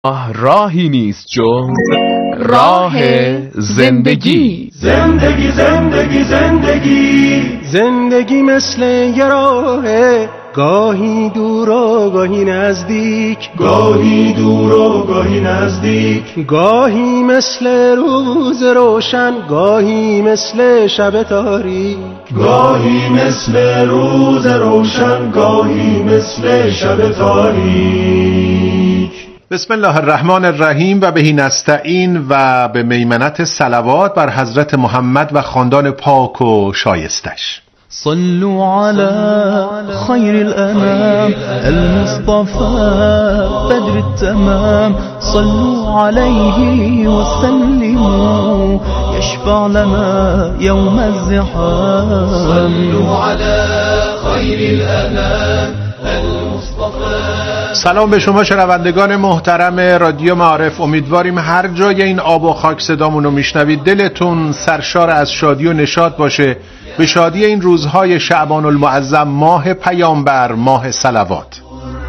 راهی نیست جز راه زندگی. زندگی زندگی زندگی زندگی مثل یه راهه، گاهی دور و گاهی نزدیک، گاهی دور و گاهی نزدیک، گاهی مثل روز روشن، گاهی مثل شب تاریک، گاهی مثل روز روشن، گاهی مثل شب تاریک. بسم الله الرحمن الرحیم و بهی نستعین و به میمنت صلوات بر حضرت محمد و خاندان پاک و شایستش. صلوا على خير الأنام المصطفى بدر التمام صلوا عليه وسلموا يشفع لنا يوم الزحام صلوا على خير الأنام المصطفى. سلام به شما شنوندگان محترم رادیو معارف. امیدواریم هر جای این آب و خاک صدامون رو میشنوید دلتون سرشار از شادی و نشاط باشه، به شادی این روزهای شعبان المعظم، ماه پیامبر، ماه صلوات.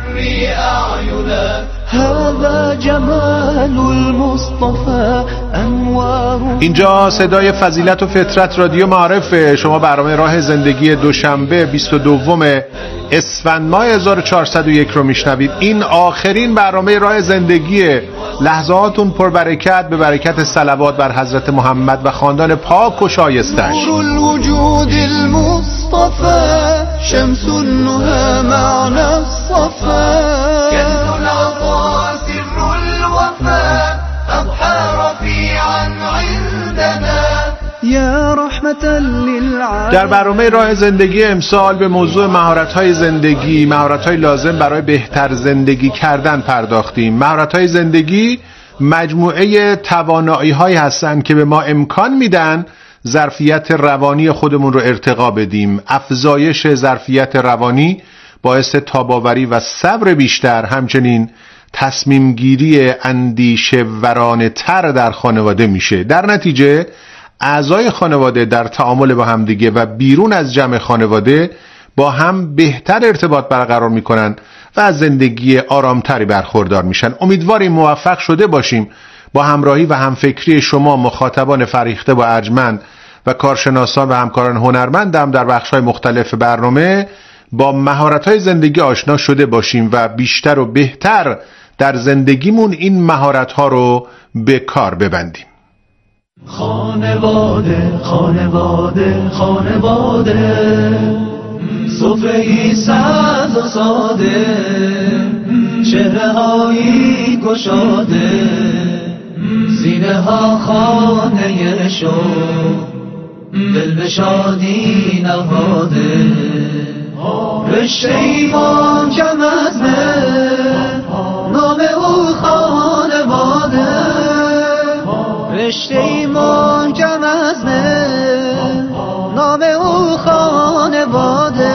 هذا جمال المصطفى انوار. اینجا صدای فضیلت و فطرت رادیو معارف. شما برنامه راه زندگی دوشنبه 22 اسفند ماه 1401 رو میشنوید. این آخرین برنامه راه زندگی. لحظاتون پربرکت به برکت صلوات بر حضرت محمد و خاندان پاک و شایستش. الوجود المصطفى شمس النهى معنا الصفا كنز العطاء سر الوفاء أضحى رفيعا عندنا يا رحمة للعالمين. در برنامه راه زندگی امسال به موضوع مهارت‌های زندگی، مهارت‌های لازم برای بهتر زندگی کردن پرداختیم. مهارت‌های زندگی مجموعه توانایی‌هایی هستند که به ما امکان میدن ظرفیت روانی خودمون رو ارتقا بدیم. افزایش ظرفیت روانی باعث تاب‌آوری و صبر بیشتر، همچنین تصمیم گیری اندیشه ورانه تر در خانواده میشه. در نتیجه اعضای خانواده در تعامل با همدیگه و بیرون از جمع خانواده با هم بهتر ارتباط برقرار میکنن و از زندگی آرامتری برخوردار میشن. امیدواریم موفق شده باشیم با همراهی و همفکری شما مخاطبان فریخته و ارجمند و کارشناسان و همکاران هنرمندم در بخش‌های مختلف برنامه با مهارت‌های زندگی آشنا شده باشیم و بیشتر و بهتر در زندگیمون این مهارت‌ها رو به کار ببندیم. خانواده خانواده خانواده سفره‌ای سبز و ساده چهره‌هایی گشاده سینه ها خانه شوق دل به شادی نهاده رشته ایمان کم از نام او خانواده رشته ایمان کم از نام او خانواده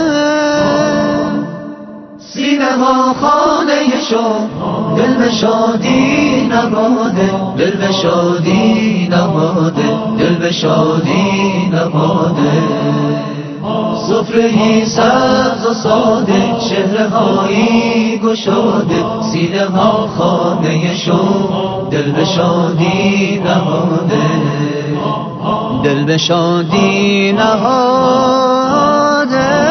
سینه ها خانه شوق دل به شادی نباده دل به شادی نباده دل به شادی نباده سفره‌ای سبز و ساده چهره‌هایی گشاده سینه ها خانه شوق دل به شادی نهاده دل به شادی نهاده.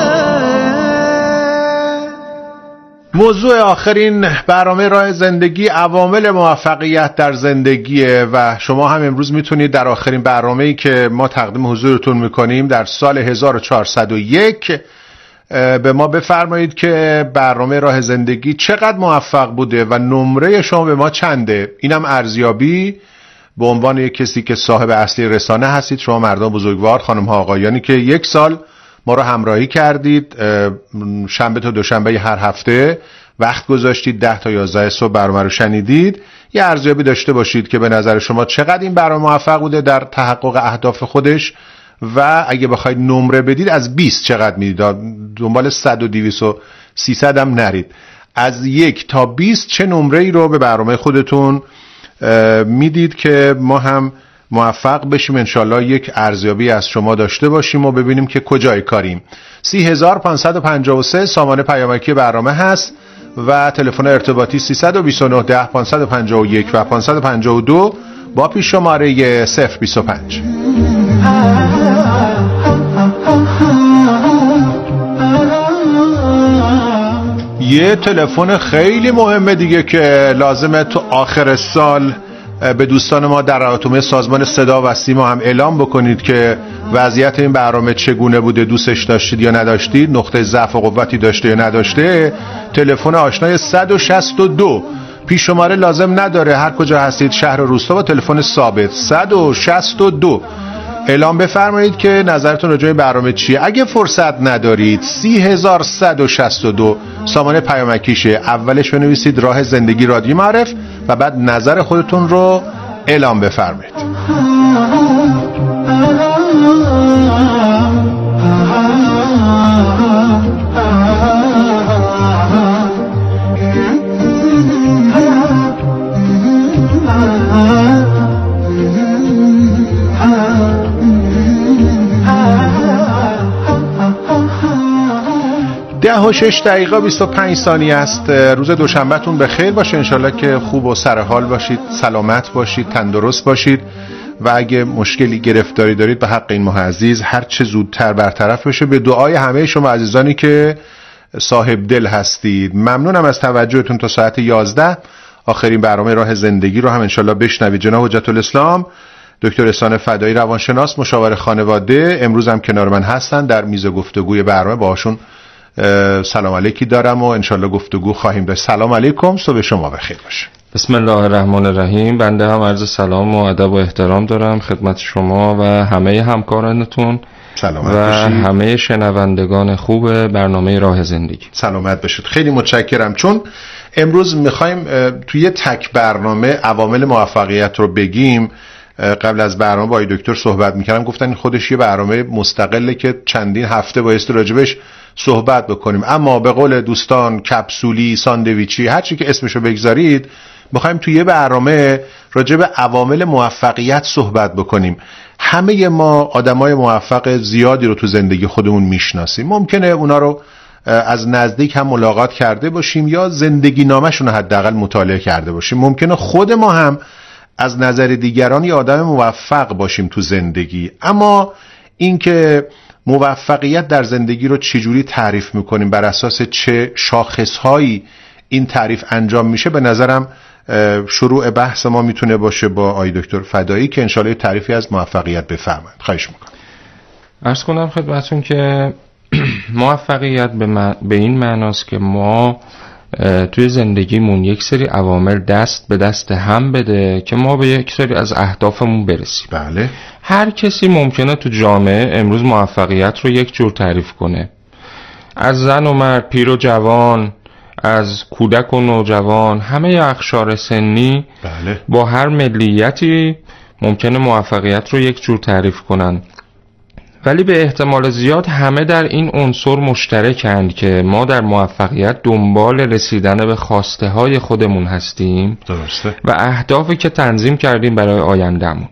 موضوع آخرین برنامه راه زندگی عوامل موفقیت در زندگیه و شما هم امروز میتونید در آخرین برنامه‌ای که ما تقدیم حضورتون میکنیم در سال 1401 به ما بفرمایید که برنامه راه زندگی چقدر موفق بوده و نمره شما به ما چنده. اینم ارزیابی به عنوان یک کسی که صاحب اصلی رسانه هستید، شما مردان بزرگوار، خانم ها آقایانی که یک سال ما رو همراهی کردید، شنبه تا دوشنبه هر هفته وقت گذاشتید 10 تا 11 صبح برنامه رو شنیدید. یه ارزیابی داشته باشید که به نظر شما چقدر این برنامه موفق بوده در تحقق اهداف خودش و اگه بخواید نمره بدید از 20 چقدر میدید. دنبال 100 و 200 و 300 هم نرید. از 1 تا 20 چه نمره‌ای رو به برنامه خودتون میدید که ما هم موفق بشیم انشالله یک ارزیابی از شما داشته باشیم و ببینیم که کجای کاریم. 30553 سامانه پیامکی برنامه هست و تلفن ارتباطی 329 10 551 و 552 با پیش شماره 025. یه تلفن خیلی مهمه دیگه که لازمه تو آخر سال به دوستان ما در اتومه سازمان صدا و سیما هم اعلام بکنید که وضعیت این برنامه چگونه بوده، دوستش داشتید یا نداشتید، نقطه ضعف و قوتی داشته یا نداشته. تلفن آشنای 162 پیش شماره لازم نداره، هر کجا هستید شهر و روستا با تلفن ثابت 162 اعلام بفرمایید که نظرتون راجع به برنامه چیه. اگه فرصت ندارید 3162 سامان پیامکیشه، اولش بنویسید راه زندگی رادیو معرف و بعد نظر خودتون رو اعلام بفرمایید. و 6 دقیقه 25 ثانیه است. روز دوشنبهتون بخیر باشه، انشالله که خوب و سرحال باشید، سلامت باشید، تندرست باشید و اگه مشکلی گرفتاری دارید به حق این ماه عزیز هر چه زودتر برطرف بشه. به دعای همه شما عزیزانی که صاحب دل هستید. ممنونم از توجهتون. تا ساعت 11 آخرین برنامه راه زندگی رو هم انشالله بشنوید. جناب حجت الاسلام دکتر احسان فدایی روانشناس، مشاور خانواده، امروز هم کنار من هستن در میز گفتگوی برنامه. باهاشون سلام علیکی دارم و انشالله گفتگو خواهیم داشت. سلام علیکم، صبح شما بخیر باشه. بسم الله الرحمن الرحیم. بنده هم عرض سلام و ادب و احترام دارم خدمت شما و همه همکارانتون سلامت و باشید. همه شنوندگان خوب برنامه راه زندگی. سلامت باشید. خیلی متشکرم. چون امروز میخوایم توی تک برنامه عوامل موفقیت رو بگیم. قبل از برنامه با دکتر صحبت میکردم، گفتن خودش یه برنامه مستقله که چندین هفته بایستی راجبش صحبت بکنیم، اما به قول دوستان کپسولی، ساندویچی، هر چی که اسمشو بگذارید، میخوایم توی یه برنامه راجب عوامل موفقیت صحبت بکنیم. همه ما آدمای موفق زیادی رو تو زندگی خودمون میشناسیم. ممکنه اونا رو از نزدیک هم ملاقات کرده باشیم یا زندگی نامشون رو حداقل مطالعه کرده باشیم. ممکنه خود ما هم از نظر دیگران یه آدم موفق باشیم تو زندگی، اما اینکه موفقیت در زندگی رو چجوری تعریف میکنیم، بر اساس چه شاخصهایی این تعریف انجام میشه، به نظرم شروع بحث ما میتونه باشه با آقای دکتر فدایی که انشالله تعریفی از موفقیت بفرمایید. خواهش میکنم. عرض کنم خدمتتون که موفقیت به این معناست که ما توی زندگیمون یک سری عوامل دست به دست هم بده که ما به یک سری از اهدافمون برسیم. بله. هر کسی ممکنه تو جامعه امروز موفقیت رو یک جور تعریف کنه، از زن و مرد، پیر و جوان، از کودک و نوجوان، همه اقشار سنی. بله. با هر ملیتی ممکنه موفقیت رو یک جور تعریف کنن، ولی به احتمال زیاد همه در این عنصر مشترکند که ما در موفقیت دنبال رسیدن به خواسته های خودمون هستیم. درسته. و اهدافی که تنظیم کردیم برای آیندهمون،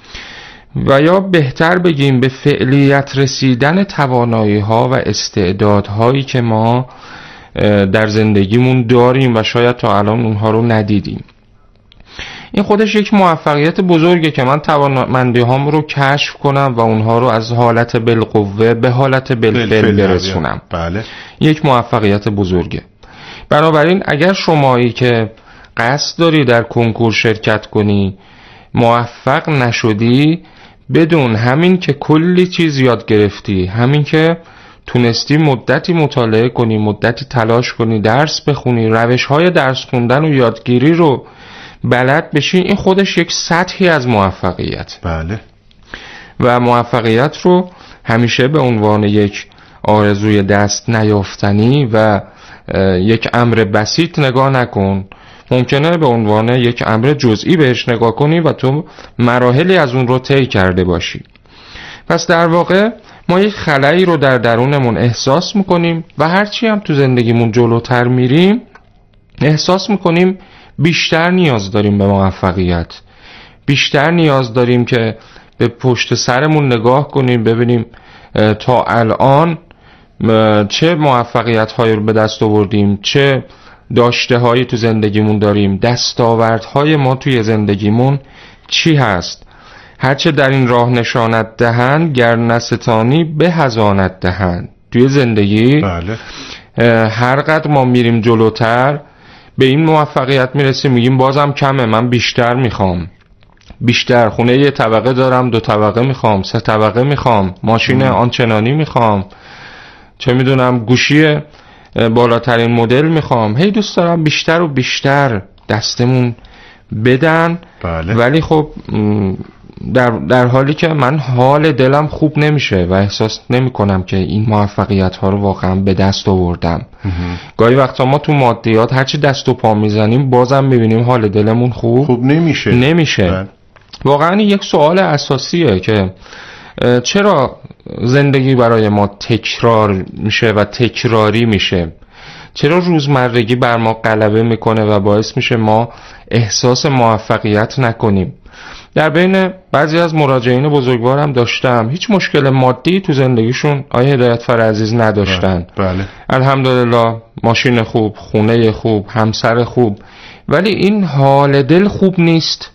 و یا بهتر بگیم به فعلیت رسیدن توانایی ها و استعدادهایی که ما در زندگیمون داریم و شاید تا الان اونها رو ندیدیم. این خودش یک موفقیت بزرگه که من توانمندی هام رو کشف کنم و اونها رو از حالت بالقوه به حالت بالفعل برسونم. بله. یک موفقیت بزرگه. بنابراین اگر شمایی که قصد داری در کنکور شرکت کنی موفق نشدی، بدون همین که کلی چیز یاد گرفتی، همین که تونستی مدتی مطالعه کنی، مدتی تلاش کنی، درس بخونی، روش‌های درس خوندن و یادگیری رو بلد بشی، این خودش یک سطحی از موفقیت. بله. و موفقیت رو همیشه به عنوان یک آرزوی دست نیافتنی و یک امر بسیط نگاه نکن. ممکنه به عنوان یک امر جزئی بهش نگاه کنی و تو مراحلی از اون رو طی کرده باشی. پس در واقع ما یک خلایی رو در درونمون احساس میکنیم و هرچی هم تو زندگیمون جلوتر میریم احساس میکنیم بیشتر نیاز داریم به موفقیت، بیشتر نیاز داریم که به پشت سرمون نگاه کنیم ببینیم تا الان چه موفقیت هایی رو به دست آوردیم، چه داشته هایی تو زندگیمون داریم، دستاوردهای ما توی زندگیمون چی هست. هرچه در این راه نشانت دهند گر نستانی به هزانت دهند. توی زندگی بله. هر قدر ما میریم جلوتر به این موفقیت میرسیم، میگیم بازم کمه، من بیشتر میخوام، بیشتر. خونه یه طبقه دارم، 2 طبقه میخوام، 3 طبقه میخوام، ماشین آنچنانی میخوام، چه میدونم گوشی بالاترین مدل میخوام. هی دوست دارم بیشتر و بیشتر دستمون بدن. بله. ولی خب در حالی که من حال دلم خوب نمیشه و احساس نمی کنم که این موفقیت ها رو واقعا به دست آوردم. گاهی وقتا ما تو مادیات هرچی دست و پا میزنیم بازم میبینیم حال دلمون خوب نمیشه. واقعا یک سوال اساسیه که چرا زندگی برای ما تکرار میشه و تکراری میشه؟ چرا روزمرگی بر ما غلبه میکنه و باعث میشه ما احساس موفقیت نکنیم؟ در بین بعضی از مراجعین بزرگوارم داشتم هیچ مشکل مادی تو زندگیشون آیه هدایتفر عزیز نداشتن. بله. الحمدلله ماشین خوب، خونه خوب، همسر خوب، ولی این حال دل خوب نیست.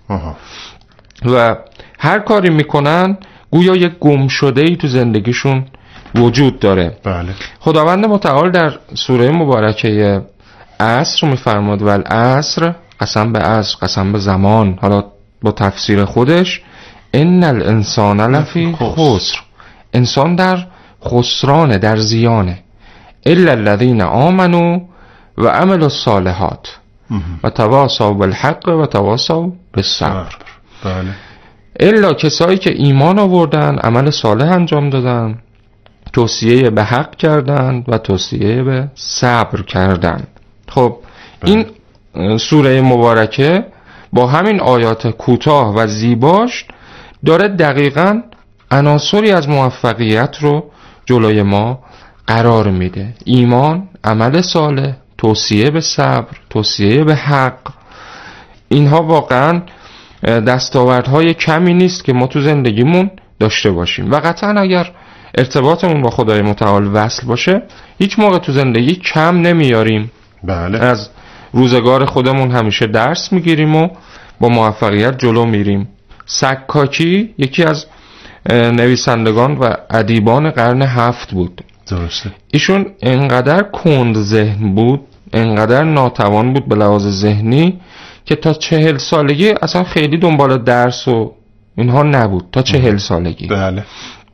و هر کاری میکنن گویا یک گم شده ای تو زندگیشون وجود داره. بله. خداوند متعال در سوره مبارکه عصر میفرماد والعصر، قسم به عصر، قسم به زمان، حالا با تفسیر خودش، ان الانسان لفی خسر، انسان در خسرانه، در زیانه، الا الذین آمنوا و عملوا الصالحات و تواصوا بالحق و تواصوا بالصبر. بله. الا کسایی که ایمان آوردن، عمل صالح انجام دادن، توصیه به حق کردن و توصیه به صبر کردن. خب این سوره مبارکه با همین آیات کوتاه و زیباش داره دقیقاً عناصری از موفقیت رو جلوی ما قرار میده. ایمان، عمل صالح، توصیه به صبر، توصیه به حق. اینها واقعاً دستاوردهای کمی نیست که ما تو زندگیمون داشته باشیم و قطعاً اگر ارتباطمون با خدای متعال وصل باشه هیچ موقع تو زندگی کم نمیاریم. بله. از روزگار خودمون همیشه درس میگیریم و با موفقیت جلو میریم. سکاکی یکی از نویسندگان و ادیبان قرن 7 بود. درسته. ایشون انقدر کند ذهن بود، انقدر ناتوان بود به لحاظ ذهنی که تا 40 سالگی اصلا خیلی دنبال درس و اینها نبود. تا 40 سالگی. بله.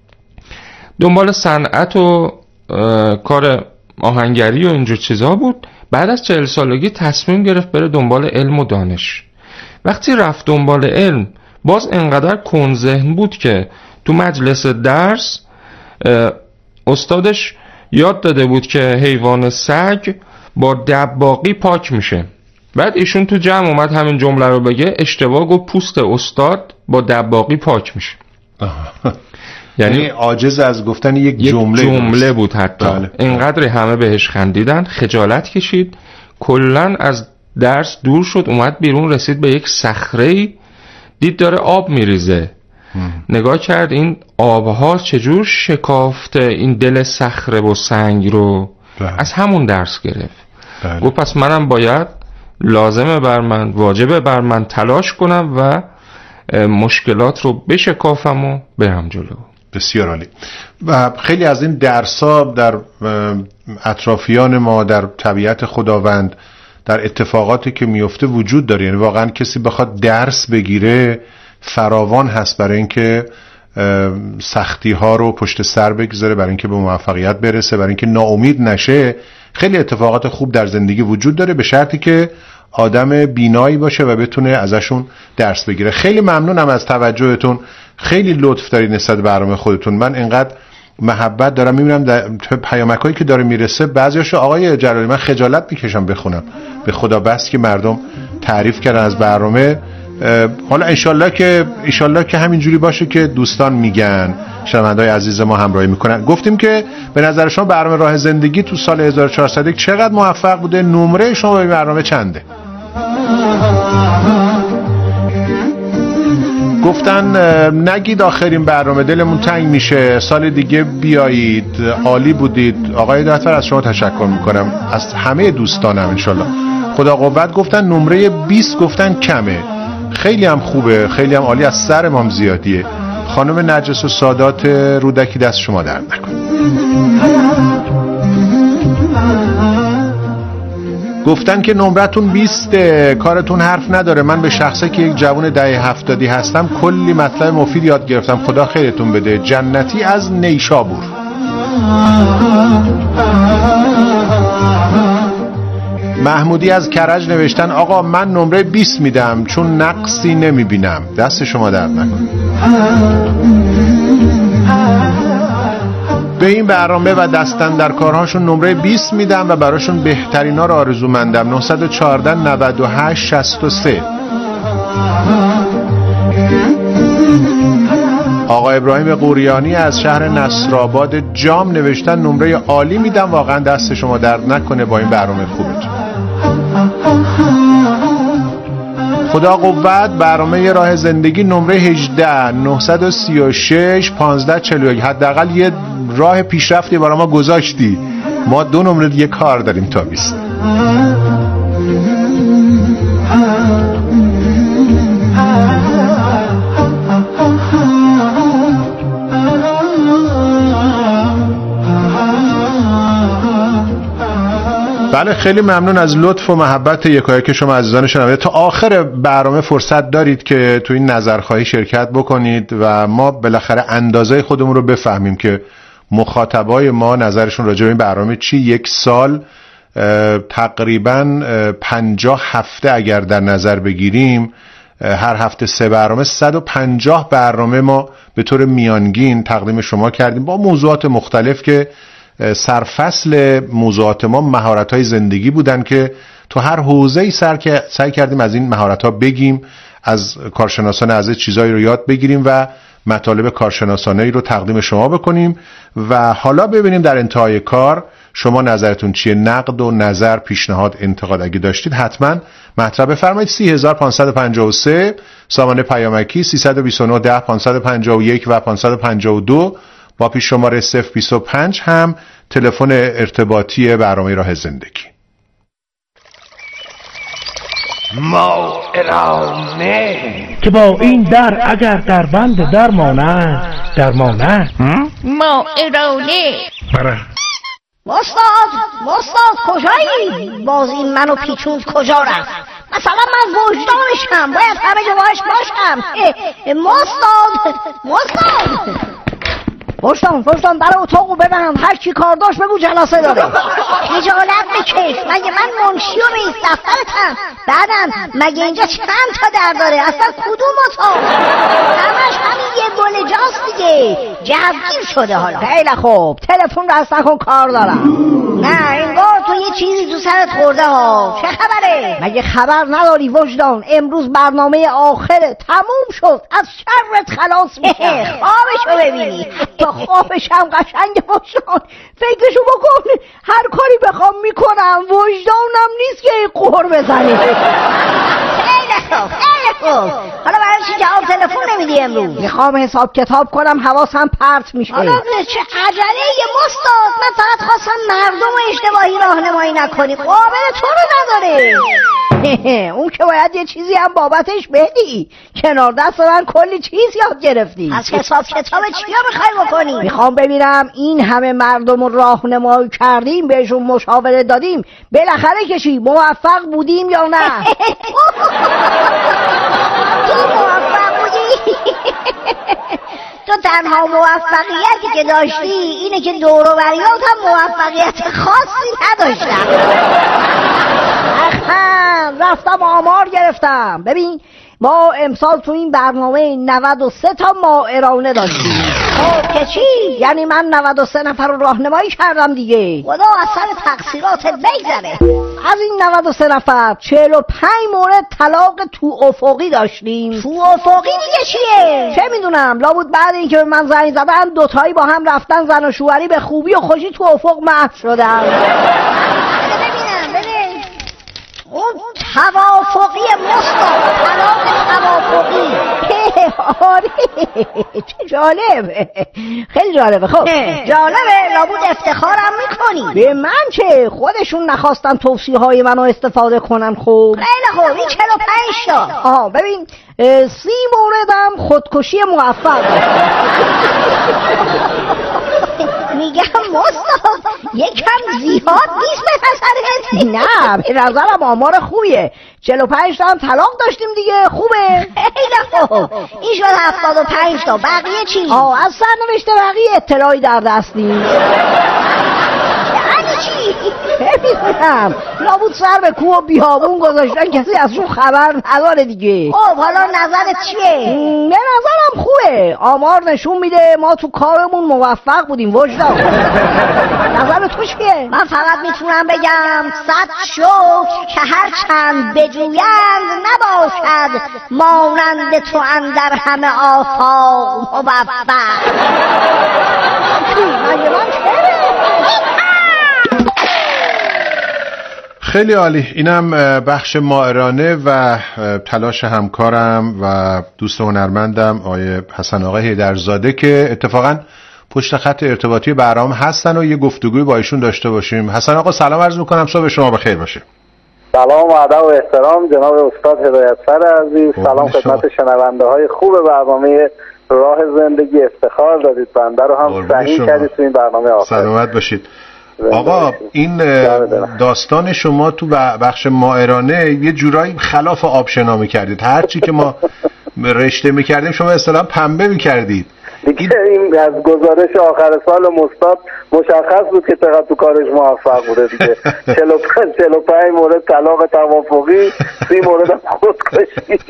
دنبال صنعت و کار آهنگری و اینجور چیزا بود. بعد از 40 سالگی تصمیم گرفت بره دنبال علم و دانش. وقتی رفت دنبال علم باز انقدر کند ذهن بود که تو مجلس درس استادش یاد داده بود که حیوان سگ با دباغی پاک میشه. بعد ایشون تو جمع اومد همین جمله رو بگه، اشتباه گفت پوست استاد با دباغی پاک میشه. یعنی عاجز از گفتن یک جمله بود حتی. بله. اینقدر همه بهش خندیدن، خجالت کشید، کلن از درس دور شد، اومد بیرون، رسید به یک صخره‌ای، دید داره آب میریزه. نگاه کرد این آبها چجور شکافته این دل صخره و سنگ رو. بله. از همون درس گرفت. بله. گفت پس منم باید، لازمه بر من، واجبه بر من تلاش کنم و مشکلات رو بشکافم و برم جلو. بسیار عالی. و خیلی از این درس‌ها در اطرافیان ما، در طبیعت خداوند، در اتفاقاتی که میفته وجود داره. یعنی واقعا کسی بخواد درس بگیره فراوان هست برای اینکه سختی ها رو پشت سر بگذاره، برای اینکه به موفقیت برسه، برای اینکه ناامید نشه. خیلی اتفاقات خوب در زندگی وجود داره به شرطی که آدم بینایی باشه و بتونه ازشون درس بگیره. خیلی ممنونم از توجهتون، خیلی لطف دارید نسبت به برنامه خودتون. من اینقدر محبت دارم میبینم در پیامکایی که داره میرسه، بعضیاشو آقای جلالی من خجالت میکشم بخونم، به خدا بس که مردم تعریف کردن از برنامه. حالا انشالله که همینجوری باشه که دوستان میگن، شنونده‌های عزیز ما همراهی میکنن. گفتیم که به نظر شما برنامه راه زندگی تو سال 1401 چقدر موفق بوده؟ نمره شما به برنامه چنده؟ گفتن نگید آخرین برنامه دلمون تنگ میشه، سال دیگه بیایید، عالی بودید. آقای دکتر از شما تشکر میکنم، از همه دوستانم انشالله. خدا قوت گفتن نمره 20 گفتن کمه. خیلی هم خوبه، خیلی هم عالی، از سر مام زیادیه. خانم نرجس و سادات رودکی دست شما درد نکنه. گفتن که نمرتون 20 کارتون حرف نداره. من به شخصه که یک جوان دهه 70 هستم کلی مطلب مفید یاد گرفتم. خدا خیرتون بده. جنتی از نیشابور. محمودی از کرج نوشتن آقا من نمره 20 میدم چون نقصی نمیبینم. دست شما درد نکنه. به این برنامه و دستن در کارهاشون نمره 20 میدم و براشون بهترینا رو آرزومندم. 914 98 63. آقا ابراهیم قوریانی از شهر نصرآباد جام نوشتن نمره عالی میدم. واقعا دست شما درد نکنه با این برنامه خوبتون. خدا قوت برنامه راه زندگی نمره 18 936 1541. حداقل یه راه پیشرفتی برای ما گذاشتی. ما 2 نمره دیگه کار داریم تا 20. بله خیلی ممنون از لطف و محبت یکایک شما عزیزان شنونده. تا آخر برنامه فرصت دارید که تو این نظرخواهی شرکت بکنید و ما بالاخره اندازه خودمون رو بفهمیم که مخاطبای ما نظرشون راجع به این برنامه چی. 1 سال تقریبا 50 هفته اگر در نظر بگیریم، هر هفته 3 برنامه، 150 برنامه ما به طور میانگین تقدیم شما کردیم با موضوعات مختلف که سرفصل موضوعات ما مهارت‌های زندگی بودن که تو هر حوزه‌ای سعی کردیم از این مهارت‌ها بگیم، از کارشناسان عزیز چیزایی رو یاد بگیریم و مطالب کارشناسانه‌ای رو تقدیم شما بکنیم. و حالا ببینیم در انتهای کار شما نظرتون چیه. نقد و نظر، پیشنهاد، انتقاد اگه داشتید حتما مطرح بفرمایید. 30553 سامانه پیامکی 329 10 551 و 552 با پیش شماره 025 هم تلفن ارتباطی برنامه راه زندگی. ما ارانه که با این در اگر در بند درمانه ما ارانه. مستاد کجایی؟ باز این منو پیچوند کجا رفت؟ مثلا من وجدانشم، باید همه جا باش باشم. مستاد پشتم در اتاقو ببرم، هر کی کار داشت بگو جلسه داره. خجالت بکش، مگه من منشی و رئیس دفترتم؟ بعدم مگه اینجا چند تا در داره؟ اصلا کدوم اتاق؟ همش همین یه گل جاست دیگه. جوگیر شده حالا. خیلی خوب، تلفن رو از نکن، کار دارم. نه انگار تو یه چیزی تو سرت خورده ها. چه خبره؟ مگه خبر نداری وجدان؟ امروز برنامه آخره، تموم شد، از شرت خلاص میشم. خوابشو ببینی. تا خوابشم قشنگ وجدان. فکرشو بکن، هر کاری بخوام میکنم، وجدانم نیست که این قهر بزنی. خیلی خوب. حالا برای چی جواب تلفن نمیدی امروز؟ میخوام حساب کتاب کنم، حواسم پرت میشه. حالا چه عجله مستاد؟ من فقط خواستم مردم رو اشتباهی راهنمایی نکنی. قابل تو رو نداره. اون که باید یه چیزی هم بابتش بدی. کنار دست من کلی چیز یاد گرفتی. از حساب کتاب چیا میخوای بکنی؟ میخوام ببینم این همه مردم رو راهنمایی کردیم، بهشون مشاوره دادیم، بالاخره کشی موفق بودیم یا نه؟ تو موفق بودی؟ تو تنها موفقیتی که داشتی اینه که دور و بریات هم موفقیت خاصی نداشتن. رفتم آمار گرفتم. ببین ما امسال تو این برنامه 93 تا مائرانه داشتیم. خب که چی؟ یعنی من 93 نفر رو راهنمایی کردم دیگه. خدا از سر تقصیرات بگذره. از این 93 نفر 45 مورد طلاق تو افقی داشتیم. تو افقی دیگه چیه؟ چه میدونم، لابد بعد اینکه به من زنگ زدن دوتایی با هم رفتن زن و شوهری به خوبی و خوشی تو افق محو شدن. اون توافقی مستاد، طلاق توافقی. آره چه جالب، خیلی جالبه. خب جالبه، لابد افتخارم میکنی. به من چه؟ خودشون نخواستن توصیه های منو استفاده کنن. خب خیلی خوب، این 45 تا. ببین 30 موردم خودکشی موفق. میگم مستاد یکم زیاد نیست به نظرت؟ نه به نظرم آمار خوبیه. 45 تا هم طلاق داشتیم دیگه. خوبه؟ خیلی خوب، این شد 75 تا. بقیه چی؟ از سرنوشت بقیه اطلاعی در دست نیست. چی؟ نمیدونم، لابود سر به کوه و بیابون گذاشتن، کسی ازشون خبر نداره دیگه. خب حالا نظرت چیه؟ به نظرم خوبه، آمار نشون میده ما تو کارمون موفق بودیم. وجدان نظر تو چیه؟ من فقط میتونم بگم 100 شکر که هر چند بجویند نباشد مانند تو اندر همه آفاق موفق. مگه من چه؟ خیلی عالی. اینم بخش مائرانه و تلاش همکارم و دوست هنرمندم آقای حسن آقا حیدرزاده که اتفاقا پشت خط ارتباطی برنامه هستن و یه گفتگوی با ایشون داشته باشیم. حسن آقا سلام عرض میکنم، صبح شما بخیر باشه. سلام و ادب و احترام جناب استاد هدایتفر عزیز. سلام خدمت شنونده های خوب برنامه راه زندگی. افتخار دادید بنده رو هم صحیح کردید تو این برنامه آخر. سلامت باشید. آقا این داستان شما تو بخش مائرانه یه جورایی خلاف آبشنا می‌کردید. هر چی که ما رشته می‌کردیم شما اصطلاحاً پنبه می‌کردید. این از گزارش آخر سال مستاد مشخص بود که چقدر تو کارش موفق بوده دیگه. 45 مورد طلاق توافقی، 30 مورد خودکشی.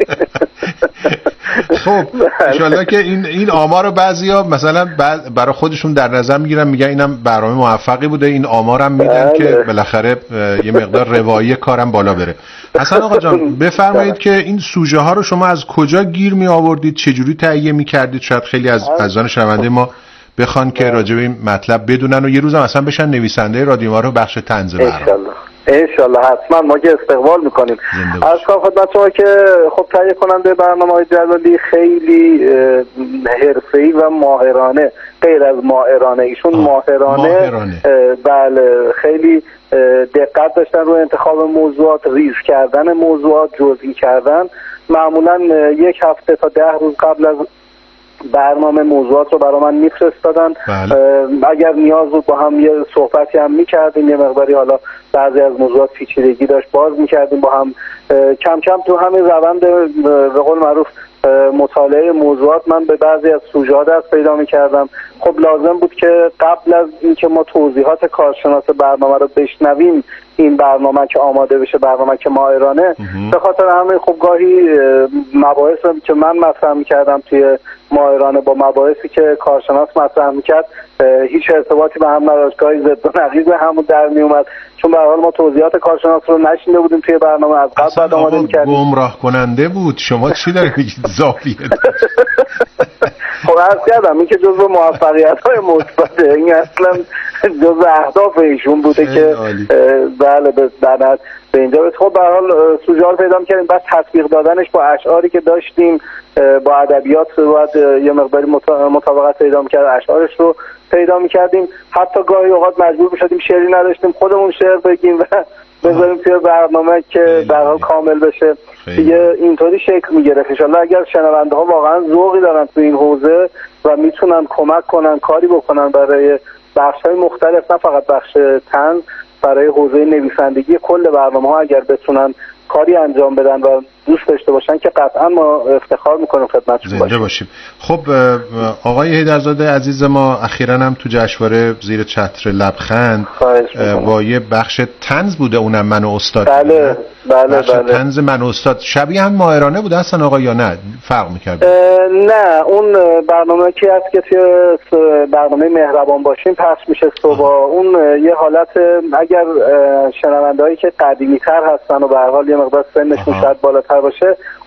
خب انشالله که این آمار رو بعضیا مثلا برای خودشون در نظر میگیرن، میگن اینم برنامه موفقی بوده، این آمارم میدن که بالاخره یه مقدار روایی کارم بالا بره. حسن آقا جان بفرمایید که این سوژه ها رو شما از کجا گیر می آوردید، چجوری تهیه میکردید؟ شاید خیلی از عزیزان شنونده ما بخوان که راجع به این مطلب بدونن و یه روز هم اصلا بشن نویسنده رادیو ما رو بخش طنز برنامه. انشالله حتما ما که استقبال میکنیم. از کار خدمت شما که خب تهیه کننده برنامه‌های جلالی خیلی حرفه‌ای و ماهرانه، غیر از ماهرانه، ایشون ماهرانه بله خیلی دقت داشتن روی انتخاب موضوعات، ریز کردن موضوعات، جزئی کردن. معمولا 1 هفته تا 10 روز قبل از برنامه موضوعات رو برای من میفرستادن. اگر نیاز بود با هم یه صحبتی هم میکردیم، یه مقداری حالا بعضی از موضوعات پیچیدگی داشت باز میکردیم با هم. کم کم تو همین روند به قول معروف مطالعه موضوعات من به بعضی از سوژه ها دست پیدا میکردم. خب لازم بود که قبل از اینکه ما توضیحات کارشناس برنامه رو بشنویم این برنامه که آماده بشه، برنامه که مائرانه، به خاطر همین خب گاهی مباحث که من مطرح میکردم توی مائرانه با مباحثی که کارشناس مطرح میکرد هیچ ارتباطی به هم نداشت، گاهی ضد و نقیض همون در میومد، چون به هر حال ما توضیحات کارشناس رو نشینده بودیم توی برنامه، از قبل بعد آماده میکردیم. گمراه کننده بود. شما چی دارید میگید زاویه؟ خب عرض کردم این که جزو موفقیت‌های مثبته، این اصلا جزو اهداف ایشون بوده که بله به اینجا به خب به هر حال سوژه رو پیدا می‌کردیم، بعد تطبیق دادنش با اشعاری که داشتیم، با ادبیات باید یه مقداری مطابقت پیدا می‌کرد، اشعارش رو پیدا می‌کردیم. حتی گاهی اوقات مجبور می‌شدیم شعری نداشتیم خودمون شعر بگیم و بذاریم توی برنامه که در حال کامل بشه. دیگه اینطوری شکل میگرفت. ان شاءالله اگر شنونده ها واقعا ذوقی دارن تو این حوزه و میتونن کمک کنن، کاری بکنن برای بخش‌های مختلف، نه فقط بخش طنز، برای حوزه نویسندگی کل برنامه‌ها اگر بتونن کاری انجام بدن و دوست داشته باشن که قطعا ما افتخار میکنیم خدمتشون زنده باشیم. خب آقای حیدرزاده عزیز ما اخیراً هم تو جشنواره زیر چتر لبخند با یه بخش طنز بوده، اونم من و استاد. بله بخش طنز من و استاد شبیه هم مائرانه بوده اصلا آقا یا نه فرق می‌کرد؟ نه اون برنامه کی هست که توی برنامه مهربان باشیم پخش میشه صبح. اون یه حالت اگر شنوندهایی که قدیمی‌تر هستن و به هر حال یه مقدار سنشون شاید بالاتر باشه،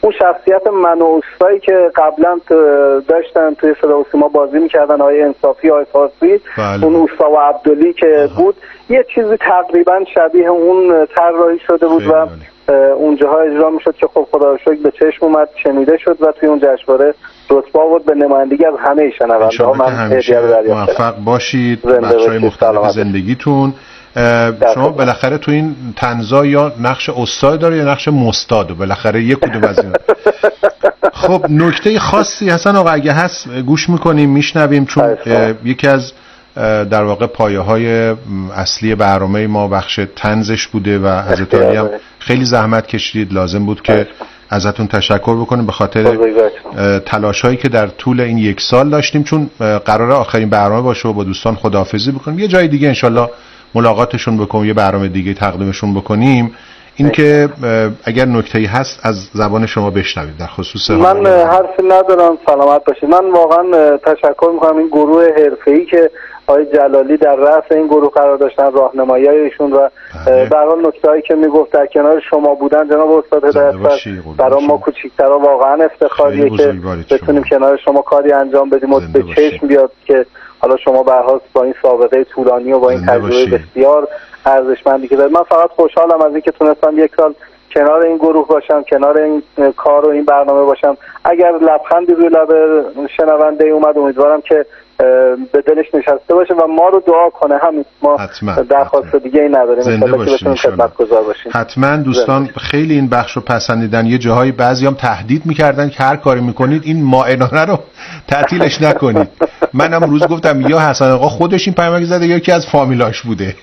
اون شخصیت من و اوستایی که قبلا داشتن توی صدا و سیما بازی میکردن، آقای انصافی، آقای فارسی، اون اوستا و عبدلی که بود، یه چیزی تقریبا شبیه اون طراحی شده بود و اونجاها اجرا میشد که خب خدا رو شکر به چشم اومد، شنیده شد و توی اون جشنواره رتبه آورد به نمایندگی از همه شنونده‌ها. من موفق باشید بخش‌های مختلف زندگیتون. شما بالاخره تو این طنزا یا نقش استاد داره یا نقش مستاد، و بالاخره یک کدوم از اینا. خب نکته خاصی حسن آقا اگه هست گوش میکنیم میشنویم، چون یکی از در واقع پایه‌های اصلی برنامه ما بخش طنزش بوده و حضرت علی هم خیلی زحمت کشیدید، لازم بود که ازتون تشکر بکنیم به خاطر تلاش‌هایی که در طول این یک سال داشتیم، چون قراره آخرین برنامه باشه و با دوستان خداحافظی بکنیم، یه جای دیگه انشالله ملاقاتشون بکنیم، یه برنامه دیگه تقدیمشون بکنیم. این که اگر نکته‌ای هست از زبان شما بشنوید در خصوص من حرفی ندارم، سلامت باشید. من واقعا تشکر می‌کنم این گروه حرفه‌ای که آقای جلالی در رأس این گروه قرار داشتن، راهنمایی‌های ایشون و به هر حال نکته‌هایی که میگفت در کنار شما بودن جناب استاد هدایت‌فر، برای ما کوچیک‌ترها واقعا افتخاریه که بتونیم کنار شما کاری انجام بدیم و به چشم بیاد که حالا شما به هر حال با این سابقه طولانی و با این تجربه بسیار ارزشمندی که دارید. من فقط خوشحالم از اینکه تونستم یک سال کنار این گروه باشم، کنار این کار و این برنامه باشم. اگر لبخندی روی لب شنونده اومد امیدوارم که به دلش نشسته باشه و ما رو دعا کنه. همین، ما درخواست دیگه ای نداریم. زنده باشین، خدمتگزار باشین. حتما دوستان خیلی این بخش رو پسندیدن. یه جاهای بعضیام تهدید میکردن که هر کاری میکنید این مائنانه رو تعطیلش نکنید. منم روز گفتم یا حسن آقا خودش این پیامک زده یا یکی از فامیلاش بوده.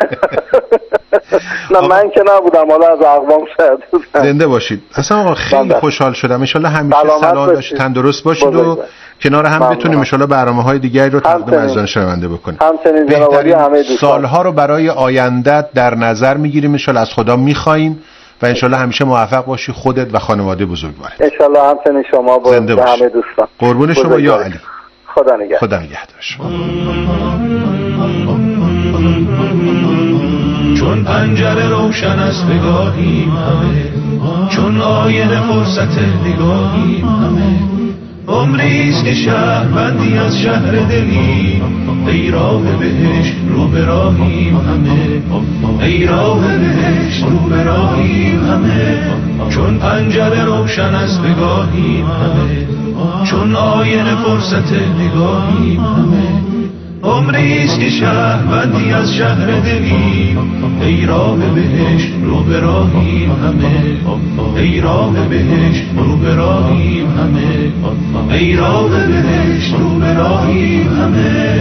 نه من که نبودم، حالا از اقوام شاید. زنده باشید حسن آقا، خیلی خوشحال شدم. ان شاءالله همیشه سلامت باشید، تندرست باشید و کنار هم بتونیم ان شاءالله برنامه‌های دیگری رو تقدیم عزیزان شنونده بکنیم. همچنین جنابعالی همه دوستان. سالها رو برای آینده در نظر میگیریم، ان شاءالله از خدا میخوایم و ان شاءالله همیشه موفق باشی خودت و خانواده بزرگوارت. ان شاءالله همچنین شما با همه دوستان. قربون شما یا علی. خدا نگهدار. خدا نگهدار. چون پنجره روشن است نگاهیم همه، چون آینه فرصت نگاهیم همه، عمریست که شهروندی از شهر دلیم، ای راه بهشت رو به راهیم همه، ای راه بهشت رو به راهیم همه، چون پنجره روشن است نگاهیم همه، چون آینه فرصت نگاهیم همه، عمریست که شهروندی از شهر دلیم، ای راه بهشت رو به راهیم همه، ای راه بهشت رو به راهیم همه، ای راه بهشت رو به راهیم همه.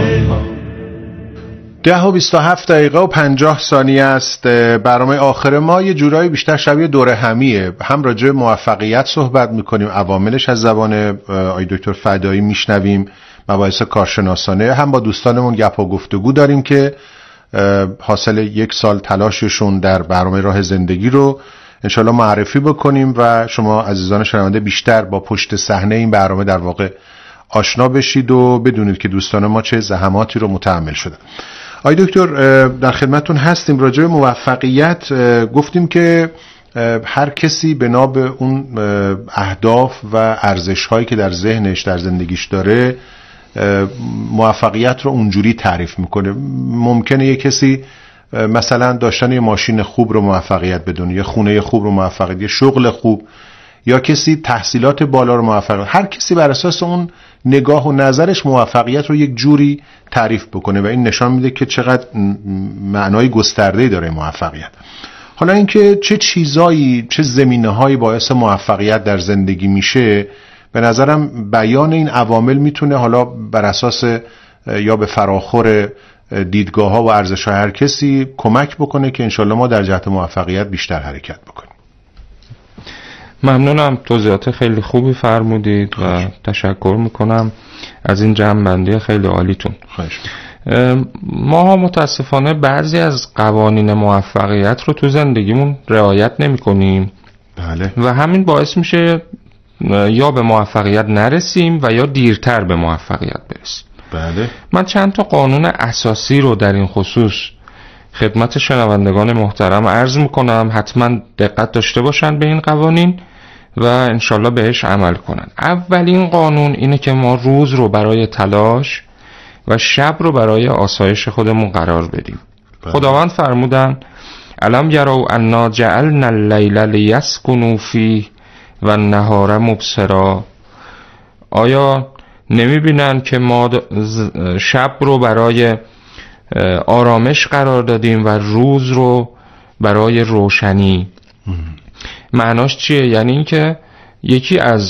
10:27 و 50 ثانیه است. برنامه آخر ما یه جورایی بیشتر شبیه دوره همیه، هم راجع به موفقیت صحبت میکنیم، عواملش از زبان آقای دکتر فدایی میشنویم، مباحث کارشناسانه، هم با دوستانمون گپ و گفتگو داریم که حاصل یک سال تلاششون در برنامه راه زندگی رو انشالله معرفی بکنیم و شما عزیزان شنونده بیشتر با پشت صحنه این برنامه در واقع آشنا بشید و بدونید که دوستان ما چه زحماتی رو متحمل شدن. آقای دکتر در خدمتتون هستیم. راجع به موفقیت گفتیم که هر کسی بنا به اون اهداف و ارزش‌هایی که در ذهنش در زندگیش داره موفقیت رو اونجوری تعریف میکنه. ممکنه یه کسی مثلا داشتن یه ماشین خوب رو موفقیت بدونه، یه خونه خوب رو موفقیت، یه شغل خوب، یا کسی تحصیلات بالا رو موفقیت. هر کسی بر اساس اون نگاه و نظرش موفقیت رو یک جوری تعریف بکنه و این نشان میده که چقدر معنای گسترده‌ای داره موفقیت. حالا اینکه چه چیزایی، چه زمینه‌هایی باعث موفقیت در زندگی میشه، به نظرم بیان این عوامل میتونه حالا بر اساس یا به فراخور دیدگاه‌ها و ارزش‌های هر کسی کمک بکنه که انشالله ما در جهت موفقیت بیشتر حرکت بکنیم. ممنونم، توضیحات خیلی خوبی فرمودید و تشکر میکنم از این جمع‌بندی خیلی عالیتون. ما متاسفانه بعضی از قوانین موفقیت رو تو زندگیمون رعایت نمی‌کنیم. بله. و همین باعث میشه یا به موفقیت نرسیم و یا دیرتر به موفقیت برسیم. بله. من چند تا قانون اساسی رو در این خصوص خدمت شنوندگان محترم عرض میکنم، حتما دقت داشته باشن به این قوانین و انشالله بهش عمل کنن. اولین قانون اینه که ما روز رو برای تلاش و شب رو برای آسایش خودمون قرار بدیم. خداوند فرمودن الم یروا انا جعلنا اللیل لیسکنوا فیه و النهار مبصرا. آیا نمیبینن که ما شب رو برای آرامش قرار دادیم و روز رو برای روشنی؟ معناش چیه؟ یعنی این که یکی از